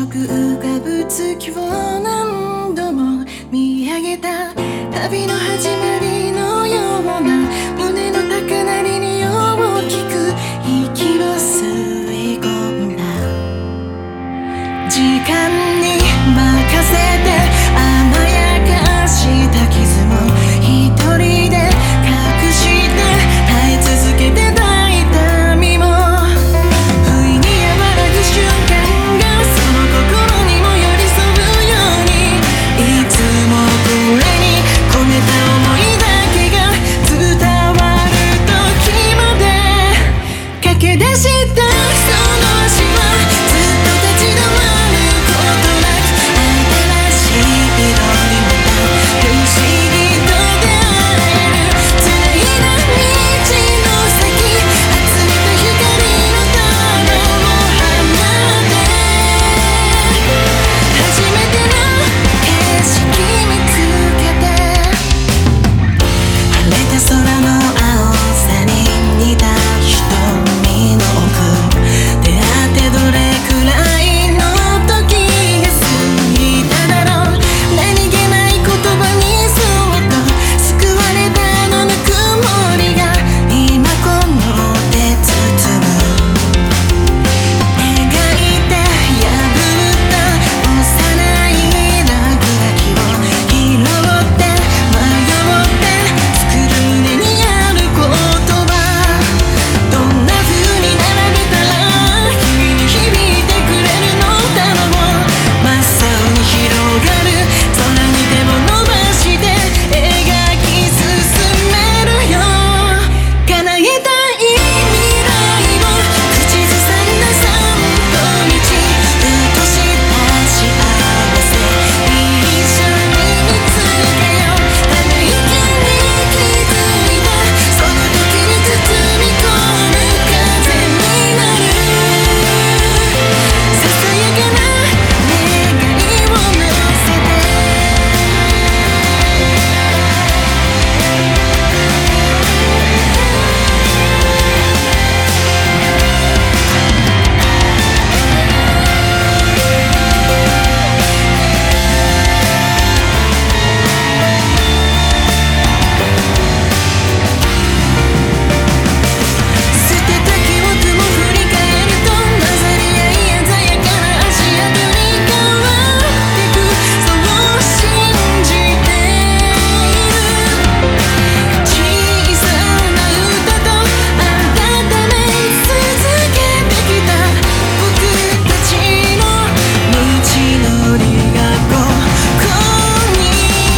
く浮かぶ月を何度も見上げた旅の始まりのような胸の高鳴りに大きく息を吸い込んだ時間に任せて甘やかした傷も一人で隠して耐え続けてた痛みも不意に和らぐ瞬間がその心にも寄り添うようにいつもこれに込めた想いだけが伝わる時まで駆け出したその足はずっと立ち止まることなく新しい色にまた不思議と出会える繋いだ道の先集めた光の玉を放って初めての景色見つけて晴れた空の青さに似た瞳の奥出会ってどれくらいの時が過ぎただろう何気ない言葉にそっと救われたあのぬくもりが今この手包む描いて破った幼い落書きを拾って迷って作る胸にある言葉どんな風に並べたら君に響いてくれるのだろう真っ青に広がる空に手を伸ばして描き進めるよ叶えたい未来を口ずさんだ散歩道ふとした幸せ一緒に見つけようため息に気づいたその時に包み込む風になるささやかな願いを乗せて捨てた記憶も振り返ると混ざり合い鮮やかな足跡に変わってくそう信じている小さな歌と温め続けてきた僕たちの道のりがここに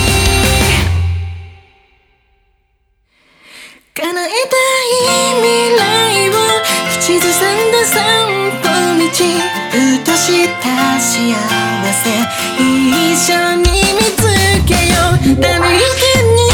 叶えたい未来を口ずさんだ散歩道ふとした幸せ一緒に見つけようため息に